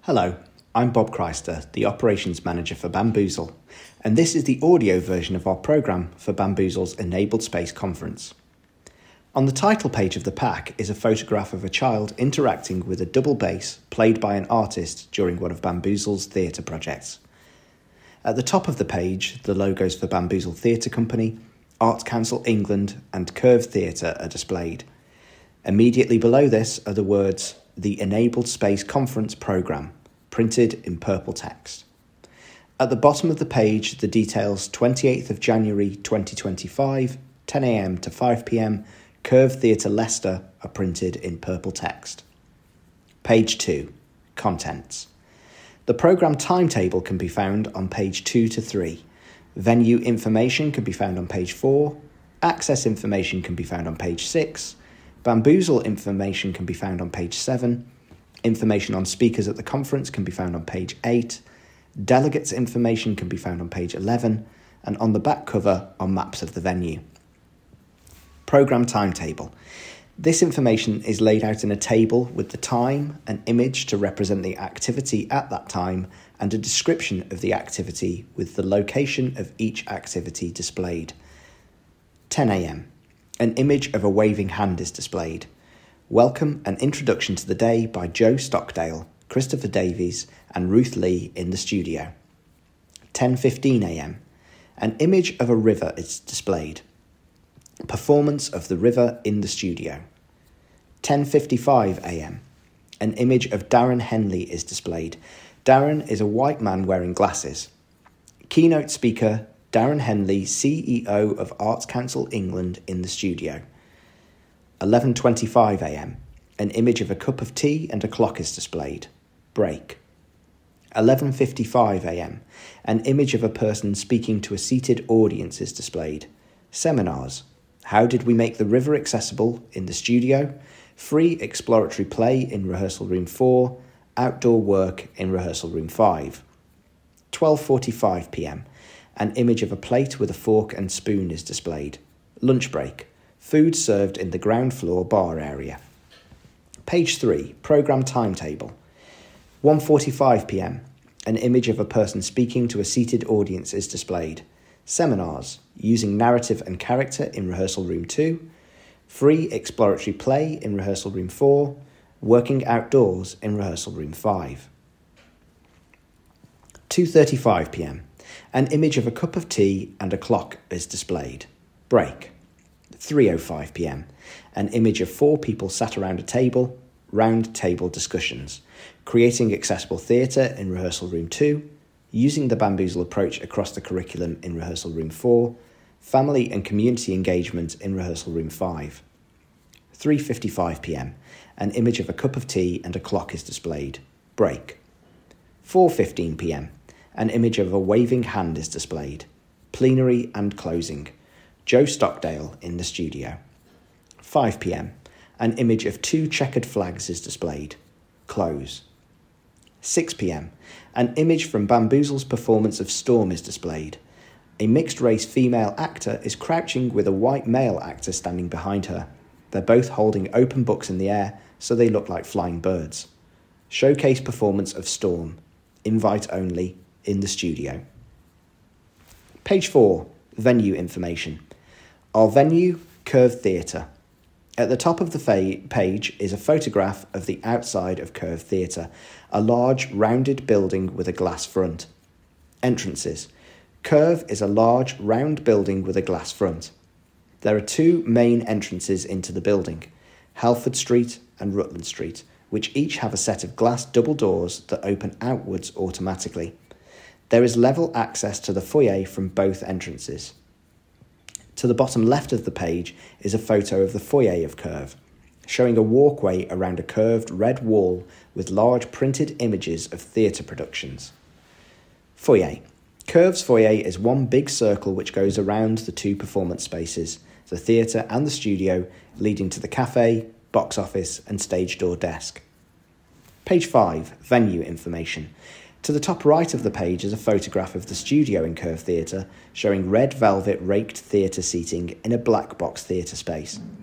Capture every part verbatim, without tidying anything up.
Hello, I'm Bob Chrysler, the Operations Manager for Bamboozle, and this is the audio version of our programme for Bamboozle's Enabled Space Conference. On the title page of the pack is a photograph of a child interacting with a double bass played by an artist during one of Bamboozle's theatre projects. At the top of the page, the logos for Bamboozle Theatre Company, Arts Council England and Curve Theatre are displayed. Immediately below this are the words the Enabled Space Conference Programme, printed in purple text. At the bottom of the page, the details twenty-eighth of January twenty twenty-five, ten a m to five p m, Curve Theatre Leicester are printed in purple text. Page two, Contents. The programme timetable can be found on page two to three. Venue information can be found on page four. Access information can be found on page six. Bamboozle information can be found on page seven. Information on speakers at the conference can be found on page eight. Delegates information can be found on page eleven. And on the back cover are maps of the venue. Programme timetable. This information is laid out in a table with the time, an image to represent the activity at that time, and a description of the activity with the location of each activity displayed. ten a m. An image of a waving hand is displayed. Welcome and introduction to the day by Joe Stockdale, Christopher Davies and Ruth Lee in the studio. ten fifteen a m. An image of a river is displayed. Performance of the river in the studio. ten fifty-five a m. An image of Darren Henley is displayed. Darren is a white man wearing glasses. Keynote speaker Darren Henley, C E O of Arts Council England in the studio. eleven twenty-five a m. An image of a cup of tea and a clock is displayed. Break. eleven fifty-five a m. An image of a person speaking to a seated audience is displayed. Seminars. How did we make the river accessible in the studio? Free exploratory play in rehearsal room four. Outdoor work in rehearsal room five. twelve forty-five p m. An image of a plate with a fork and spoon is displayed. Lunch break. Food served in the ground floor bar area. Page three. Programme timetable. one forty-five p m. An image of a person speaking to a seated audience is displayed. Seminars. Using narrative and character in rehearsal room two. Free exploratory play in rehearsal room four. Working outdoors in rehearsal room five. two thirty-five p m. An image of a cup of tea and a clock is displayed. Break. three oh five p m. An image of four people sat around a table, round table discussions, creating accessible theatre in rehearsal room two, using the Bamboozle approach across the curriculum in rehearsal room four, family and community engagement in rehearsal room five. three fifty-five p m. An image of a cup of tea and a clock is displayed. Break. four fifteen p m. An image of a waving hand is displayed. Plenary and closing. Joe Stockdale in the studio. five p m. An image of two checkered flags is displayed. Close. six p m. An image from Bamboozle's performance of Storm is displayed. A mixed-race female actor is crouching with a white male actor standing behind her. They're both holding open books in the air, so they look like flying birds. Showcase performance of Storm. Invite only. In the studio. Page four. Venue information. Our venue, Curve Theatre. At the top of the fa- page is a photograph of the outside of Curve Theatre, a large rounded building with a glass front. Entrances. Curve is a large round building with a glass front. There are two main entrances into the building, Halford Street and Rutland Street, which each have a set of glass double doors that open outwards automatically. There is level access to the foyer from both entrances. To the bottom left of the page is a photo of the foyer of Curve, showing a walkway around a curved red wall with large printed images of theatre productions. Foyer. Curve's foyer is one big circle which goes around the two performance spaces, the theatre and the studio, leading to the cafe, box office and stage door desk. Page five. Venue information. To the top right of the page is a photograph of the studio in Curve Theatre, showing red velvet raked theatre seating in a black box theatre space.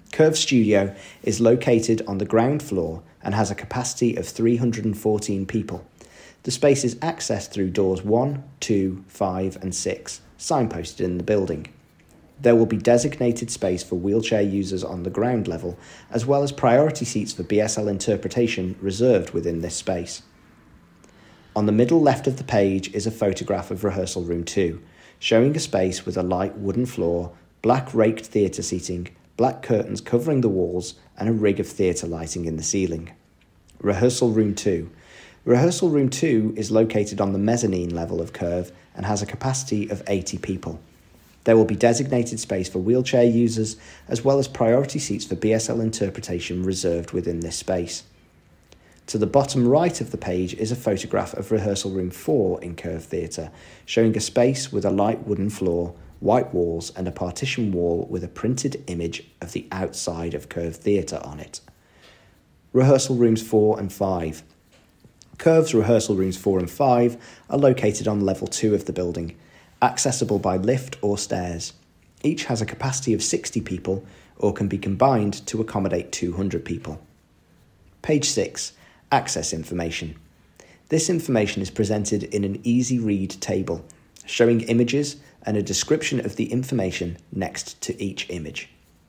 Curve Studio is located on the ground floor and has a capacity of three hundred fourteen people. The space is accessed through doors one, two, five and six, signposted in the building. There will be designated space for wheelchair users on the ground level, as well as priority seats for B S L interpretation reserved within this space. On the middle left of the page is a photograph of Rehearsal Room two, showing a space with a light wooden floor, black raked theatre seating, black curtains covering the walls, and a rig of theatre lighting in the ceiling. Rehearsal Room two. Rehearsal Room two is located on the mezzanine level of Curve and has a capacity of eighty people. There will be designated space for wheelchair users, as well as priority seats for B S L interpretation reserved within this space. To the bottom right of the page is a photograph of Rehearsal Room four in Curve Theatre, showing a space with a light wooden floor, white walls and a partition wall with a printed image of the outside of Curve Theatre on it. Rehearsal Rooms four and five. Curve's Rehearsal Rooms four and five are located on level two of the building, accessible by lift or stairs. Each has a capacity of sixty people or can be combined to accommodate two hundred people. Page six. Access information. This information is presented in an easy read table, showing images and a description of the information next to each image.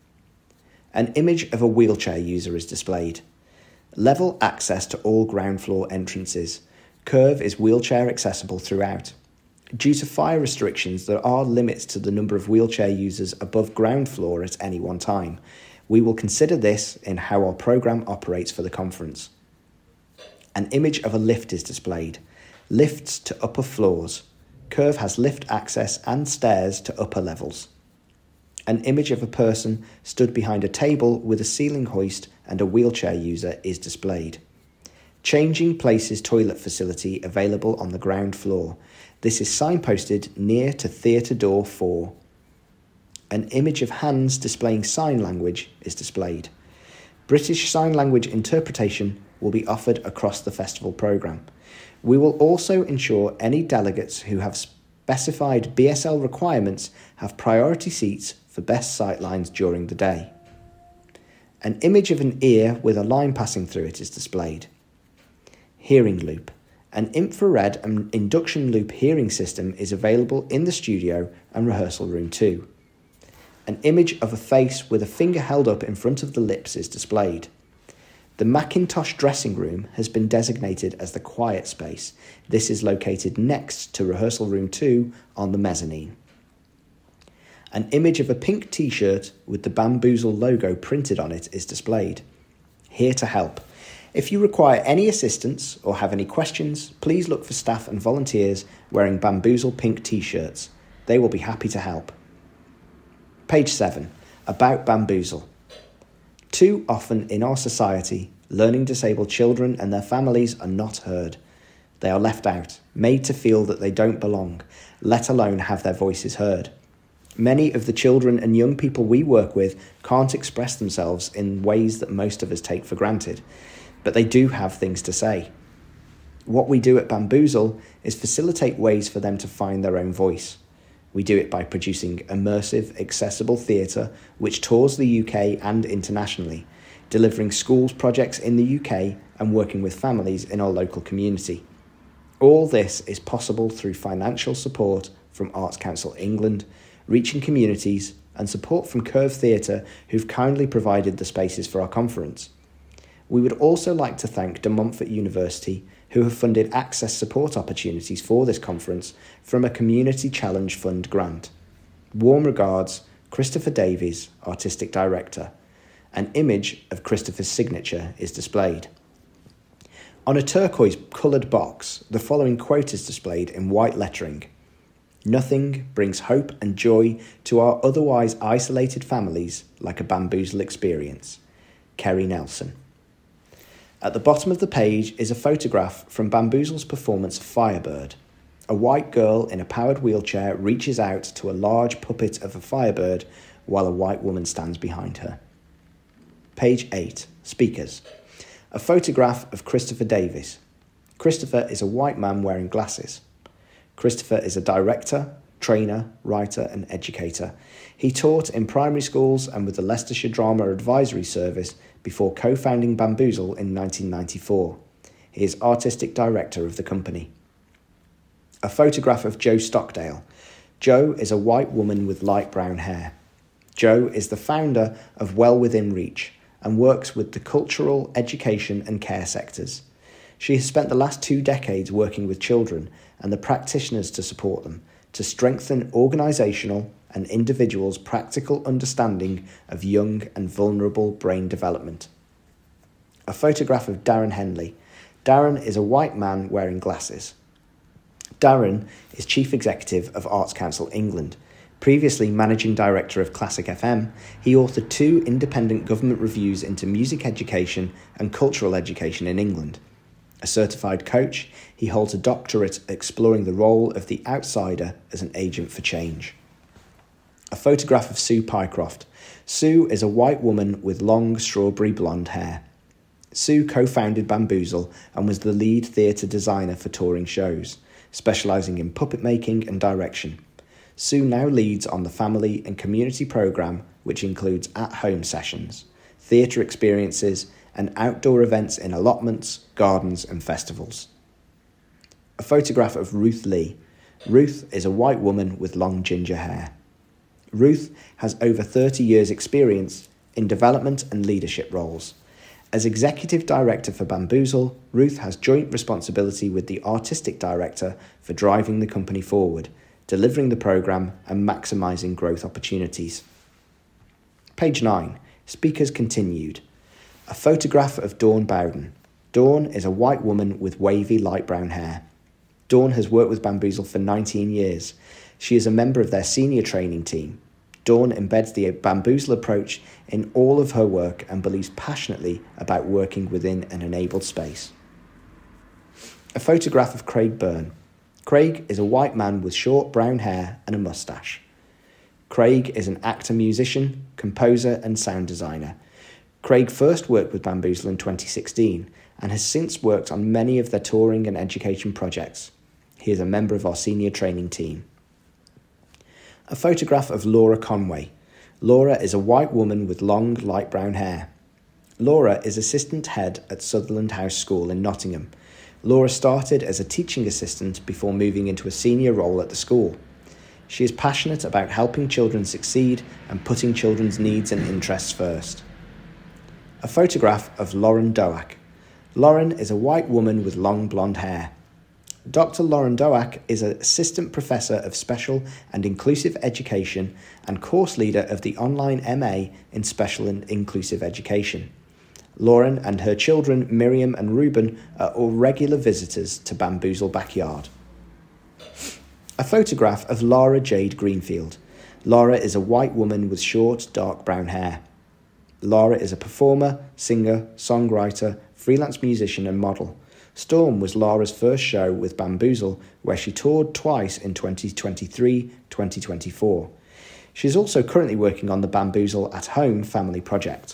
An image of a wheelchair user is displayed. Level access to all ground floor entrances. Curve is wheelchair accessible throughout. Due to fire restrictions, there are limits to the number of wheelchair users above ground floor at any one time. We will consider this in how our programme operates for the conference. An image of a lift is displayed. Lifts to upper floors. Curve has lift access and stairs to upper levels. An image of a person stood behind a table with a ceiling hoist and a wheelchair user is displayed. Changing Places toilet facility available on the ground floor. This is signposted near to theatre door four. An image of hands displaying sign language is displayed. British Sign Language interpretation will be offered across the festival programme. We will also ensure any delegates who have specified B S L requirements have priority seats for best sightlines during the day. An image of an ear with a line passing through it is displayed. Hearing loop. An infrared and induction loop hearing system is available in the studio and Rehearsal Room two. An image of a face with a finger held up in front of the lips is displayed. The Macintosh dressing room has been designated as the quiet space. This is located next to Rehearsal Room two on the mezzanine. An image of a pink t-shirt with the Bamboozle logo printed on it is displayed. Here to help. If you require any assistance or have any questions, please look for staff and volunteers wearing Bamboozle pink t-shirts. They will be happy to help. Page seven. About Bamboozle. Too often in our society, learning disabled children and their families are not heard. They are left out, made to feel that they don't belong, let alone have their voices heard. Many of the children and young people we work with can't express themselves in ways that most of us take for granted, but they do have things to say. What we do at Bamboozle is facilitate ways for them to find their own voice. We do it by producing immersive, accessible theatre which tours the U K and internationally, delivering schools projects in the U K and working with families in our local community. All this is possible through financial support from Arts Council England, reaching communities and support from Curve Theatre, who've kindly provided the spaces for our conference. We would also like to thank De Montfort University, who have funded access support opportunities for this conference from a Community Challenge Fund grant. Warm regards, Christopher Davies, Artistic Director. An image of Christopher's signature is displayed. On a turquoise coloured box, the following quote is displayed in white lettering. Nothing brings hope and joy to our otherwise isolated families like a Bamboozle experience. Kerry Nelson. At the bottom of the page is a photograph from Bamboozle's performance Firebird. A white girl in a powered wheelchair reaches out to a large puppet of a firebird while a white woman stands behind her. Page eight. Speakers. A photograph of Christopher Davies. Christopher is a white man wearing glasses. Christopher is a director, trainer, writer and educator. He taught in primary schools and with the Leicestershire Drama Advisory Service before co-founding Bamboozle in nineteen ninety-four. He is artistic director of the company. A photograph of Jo Stockdale. Jo is a white woman with light brown hair. Jo is the founder of Well Within Reach and works with the cultural, education and care sectors. She has spent the last two decades working with children and the practitioners to support them, to strengthen organisational and individuals' practical understanding of young and vulnerable brain development. A photograph of Darren Henley. Darren is a white man wearing glasses. Darren is Chief Executive of Arts Council England. Previously Managing Director of Classic F M, he authored two independent government reviews into music education and cultural education in England. A certified coach, he holds a doctorate exploring the role of the outsider as an agent for change. A photograph of Sue Pycroft. Sue is a white woman with long strawberry blonde hair. Sue co-founded Bamboozle and was the lead theatre designer for touring shows, specialising in puppet making and direction. Sue now leads on the family and community programme, which includes at-home sessions, theatre experiences and outdoor events in allotments, gardens and festivals. A photograph of Ruth Lee. Ruth is a white woman with long ginger hair. Ruth has over thirty years' experience in development and leadership roles. As Executive Director for Bamboozle, Ruth has joint responsibility with the Artistic Director for driving the company forward, delivering the programme and maximising growth opportunities. Page nine. Speakers continued. A photograph of Dawn Bowden. Dawn is a white woman with wavy light brown hair. Dawn has worked with Bamboozle for nineteen years. She is a member of their senior training team. Dawn embeds the Bamboozle approach in all of her work and believes passionately about working within an enabled space. A photograph of Craig Byrne. Craig is a white man with short brown hair and a moustache. Craig is an actor, musician, composer and sound designer. Craig first worked with Bamboozle in twenty sixteen and has since worked on many of their touring and education projects. He is a member of our senior training team. A photograph of Laura Conway. Laura is a white woman with long, light brown hair. Laura is assistant head at Sutherland House School in Nottingham. Laura started as a teaching assistant before moving into a senior role at the school. She is passionate about helping children succeed and putting children's needs and interests first. A photograph of Lauren Doak. Lauren is a white woman with long blonde hair. Doctor Lauren Doak is an assistant professor of special and inclusive education and course leader of the online M A in special and inclusive education. Lauren and her children Miriam and Reuben are all regular visitors to Bamboozle Backyard. A photograph of Lara Jade Greenfield. Lara is a white woman with short, dark brown hair. Lara is a performer, singer, songwriter, freelance musician and model. Storm was Lara's first show with Bamboozle, where she toured twice in twenty twenty-three to twenty twenty-four. She is also currently working on the Bamboozle at Home family project.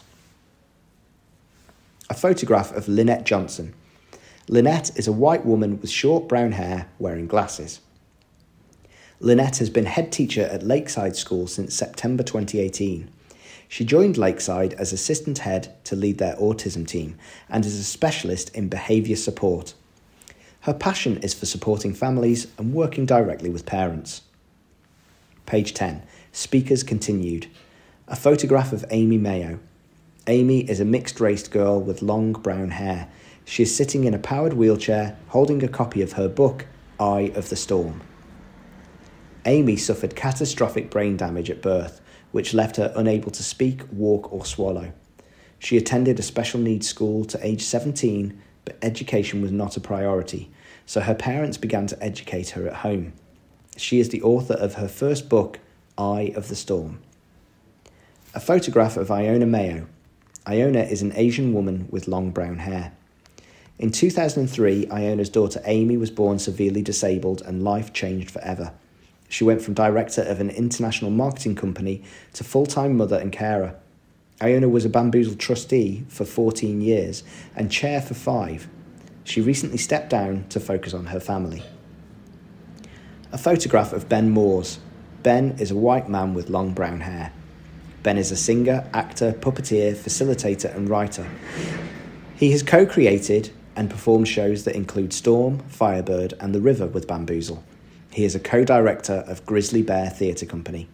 A photograph of Lynette Johnson. Lynette is a white woman with short brown hair wearing glasses. Lynette has been head teacher at Lakeside School since September twenty eighteen. She joined Lakeside as assistant head to lead their autism team and is a specialist in behaviour support. Her passion is for supporting families and working directly with parents. Page ten. Speakers continued. A photograph of Amy Mayo. Amy is a mixed-race girl with long brown hair. She is sitting in a powered wheelchair holding a copy of her book, Eye of the Storm. Amy suffered catastrophic brain damage at birth, which left her unable to speak, walk or swallow. She attended a special needs school to age seventeen, but education was not a priority, so her parents began to educate her at home. She is the author of her first book, Eye of the Storm. A photograph of Iona Mayo. Iona is an Asian woman with long brown hair. In two thousand three, Iona's daughter Amy was born severely disabled and life changed forever. She went from director of an international marketing company to full-time mother and carer. Iona was a Bamboozle trustee for fourteen years and chair for five. She recently stepped down to focus on her family. A photograph of Ben Moores. Ben is a white man with long brown hair. Ben is a singer, actor, puppeteer, facilitator and writer. He has co-created and performed shows that include Storm, Firebird and The River with Bamboozle. He is a co-director of Grizzly Bear Theatre Company.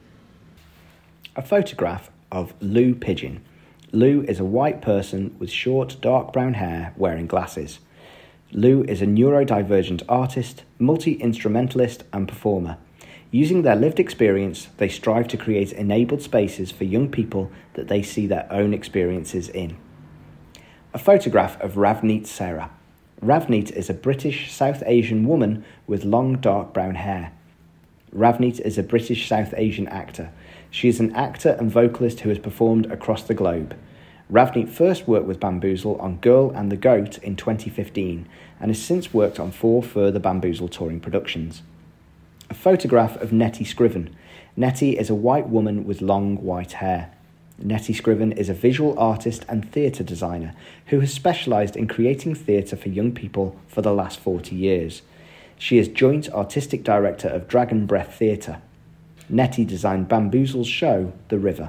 A photograph of Lou Pigeon. Lou is a white person with short, dark brown hair wearing glasses. Lou is a neurodivergent artist, multi-instrumentalist and performer. Using their lived experience, they strive to create enabled spaces for young people that they see their own experiences in. A photograph of Ravneet Sarah. Ravneet is a British South Asian woman with long dark brown hair. Ravneet is a British South Asian actor. She is an actor and vocalist who has performed across the globe. Ravneet first worked with Bamboozle on Girl and the Goat in twenty fifteen and has since worked on four further Bamboozle touring productions. A photograph of Nettie Scriven. Nettie is a white woman with long white hair. Nettie Scriven is a visual artist and theatre designer who has specialised in creating theatre for young people for the last forty years. She is joint artistic director of Dragon Breath Theatre. Nettie designed Bamboozle's show, The River.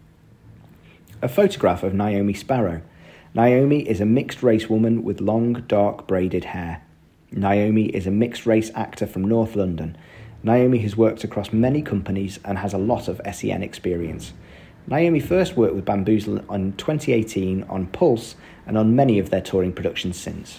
A photograph of Naomi Sparrow. Naomi is a mixed-race woman with long, dark, braided hair. Naomi is a mixed-race actor from North London. Naomi has worked across many companies and has a lot of S E N experience. Naomi first worked with Bamboozle in twenty eighteen on Pulse and on many of their touring productions since.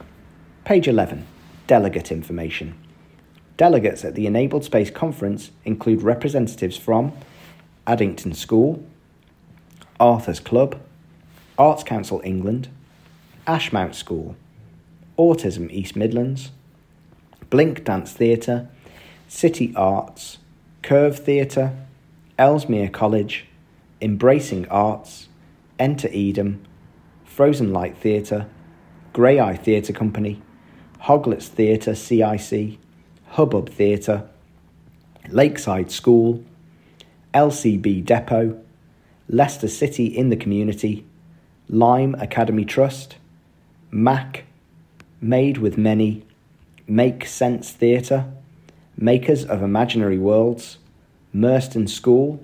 Page eleven. Delegate information. Delegates at the Enabled Space Conference include representatives from Addington School, Arthur's Club, Arts Council England, Ashmount School, Autism East Midlands, Blink Dance Theatre, City Arts, Curve Theatre, Ellesmere College, Embracing Arts, Enter Edam, Frozen Light Theatre, Grey Eye Theatre Company, Hoglets Theatre C I C, Hubbub Theatre, Lakeside School, L C B Depot, Leicester City in the Community, Lime Academy Trust, M A C, Made with Many, Make Sense Theatre, Makers of Imaginary Worlds, Merston School,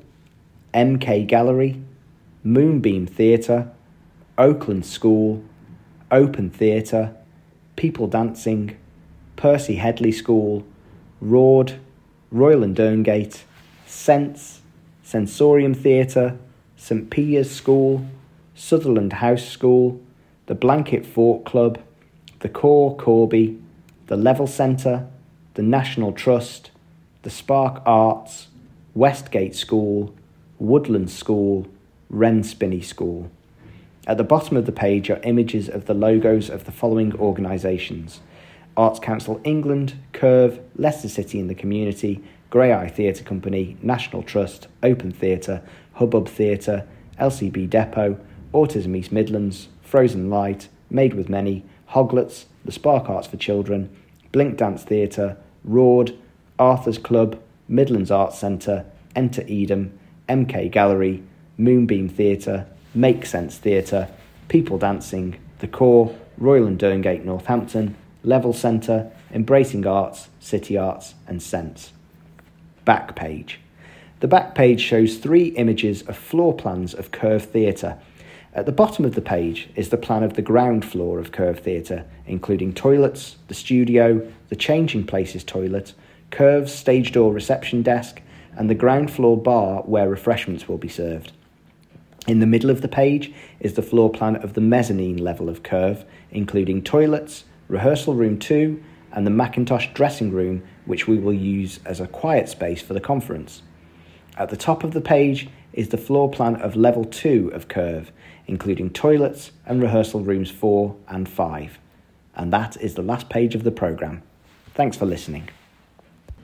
M K Gallery, Moonbeam Theatre, Oakland School, Open Theatre, People Dancing, Percy Headley School, Rord, Royal and Derngate, Sense, Sensorium Theatre, St Piers School, Sutherland House School, the Blanket Fort Club, the Core Corby, the Level Centre, the National Trust, the Spark Arts, Westgate School, Woodland School, Wren Spinney School. At the bottom of the page are images of the logos of the following organisations: Arts Council England, Curve, Leicester City in the Community, Grey Eye Theatre Company, National Trust, Open Theatre, Hubbub Theatre, L C B Depot, Autism East Midlands, Frozen Light, Made with Many, Hoglets, the Spark Arts for Children, Blink Dance Theatre, Rord, Arthur's Club, Midlands Arts Centre, Enter Edam, M K Gallery, Moonbeam Theatre, Make Sense Theatre, People Dancing, The Core, Royal and Derngate Northampton, Level Centre, Embracing Arts, City Arts and Sense. Back page. The back page shows three images of floor plans of Curve Theatre. At the bottom of the page is the plan of the ground floor of Curve Theatre, including toilets, the studio, the Changing Places toilet, Curve's stage door reception desk, and the ground floor bar where refreshments will be served. In the middle of the page is the floor plan of the mezzanine level of Curve, including toilets, rehearsal room two, and the Macintosh dressing room, which we will use as a quiet space for the conference. At the top of the page is the floor plan of level two of Curve, including toilets and rehearsal rooms four and five. And that is the last page of the programme. Thanks for listening.